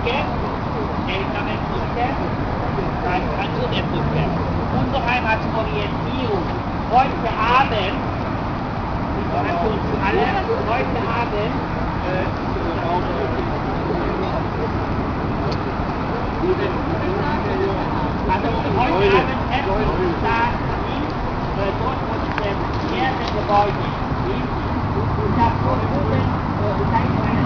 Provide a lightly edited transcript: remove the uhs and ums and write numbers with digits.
Brücke, Eltermann-Brücke, nur der Brücke. Und noch einmal zur Orientierung. Heute Abend, Information für alle, heute Abend, also heute Abend essen wir da dort, wo das Gebäude ist. Ich habe vorhin,